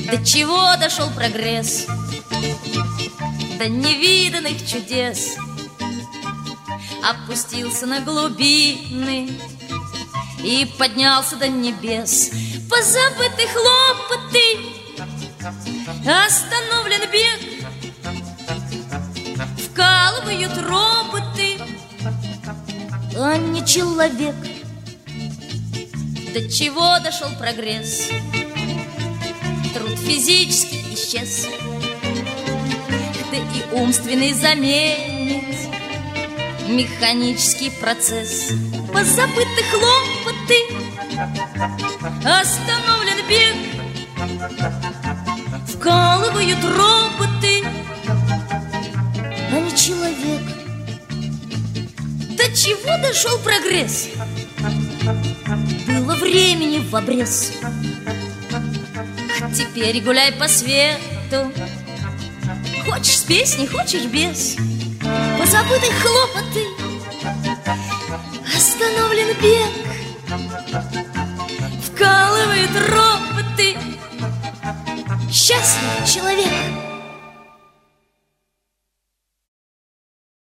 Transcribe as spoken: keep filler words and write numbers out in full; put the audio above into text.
До чего дошел прогресс? До невиданных чудес. Опустился на глубины и поднялся до небес. Позабыты хлопоты, остановлен бег, вкалывают роботы, а не человек. До чего дошел прогресс? Труд физически исчез, да и умственный заменит механический процесс. Позабыты хлопоты, остановлен бег, вкалывают роботы, а не человек. До чего дошел прогресс? Было времени в обрез. Теперь гуляй по свету, хочешь с песней, хочешь без. Позабыты хлопоты, остановлен бег, вкалывают роботы. Счастлив человек.